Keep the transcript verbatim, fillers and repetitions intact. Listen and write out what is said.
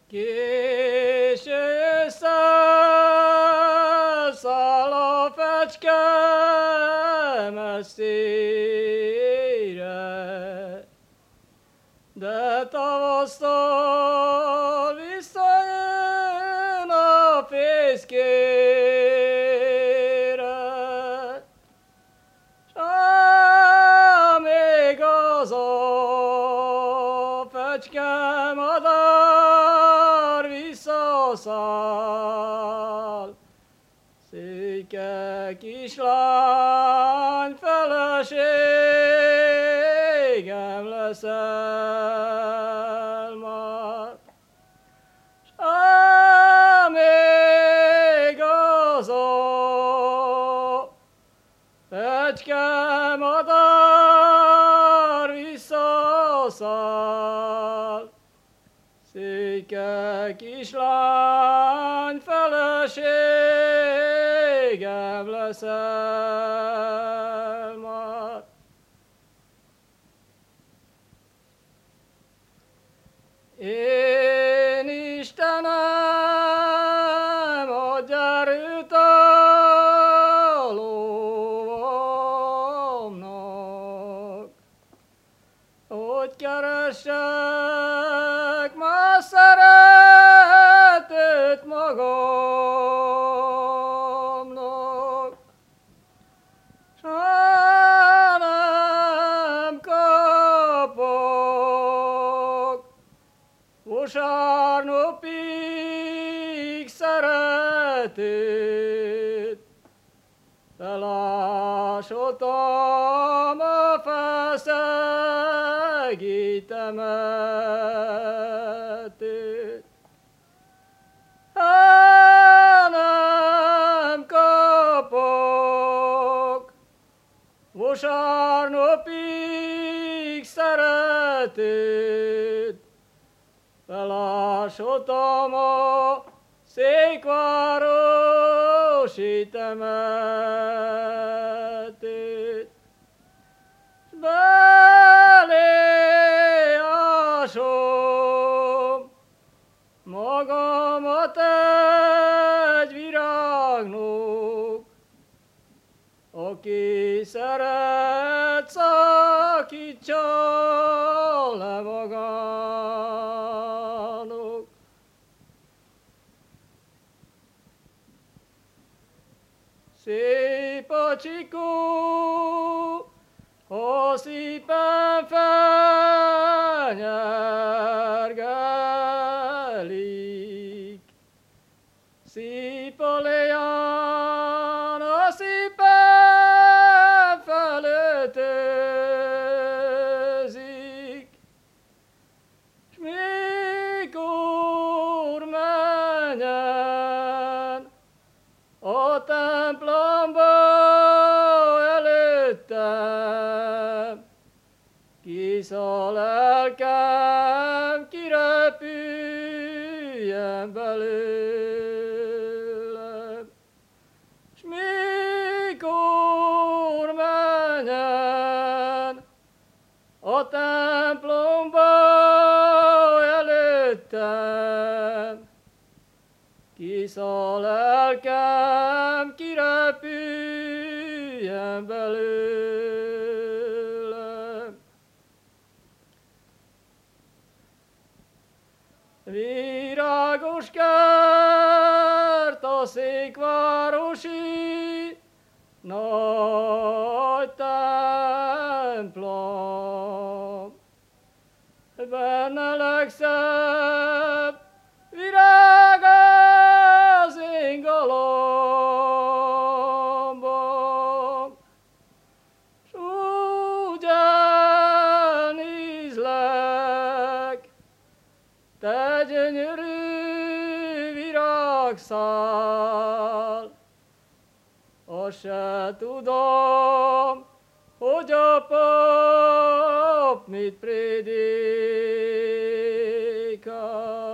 Késő száll, száll a fecske messzire, de tavasztól visszajön a fészkére, s még az a fecske madár visszaszáll, széke kislány feleségem leszel már. S még az a fecske madár visszaszáll, széke kislány feleségem leszel már. Én Istenem, adj erőt a lovamnak, hogy keressek más szeretőt magamnak, s ha nem kapok vasárnapig szeretőt, felásodtam a felszegítemetőt. Ha nem kapok vasárnapig szeretőt, felásodtam a székvárosi temetőt. Belé ásom magamat egy virágnak, aki szeret, szakítsa le magának. Szép a csikó, ha szépen felnyergelik, szép a leán, ha szépen felöltözik, s mikor menjen a templomba előttem, kis a lelkem, kirepüljen belőlem. S mikor menjen a templomba előttem, kis a lelkem, kirepüljen belőlem. Virágos kert a székvárosi nagy templom, benne legszebb virág az én galambom, s úgy elnézlek, te gyönyörű virágszál, azt se tudom, hogy a pap mit prédikál.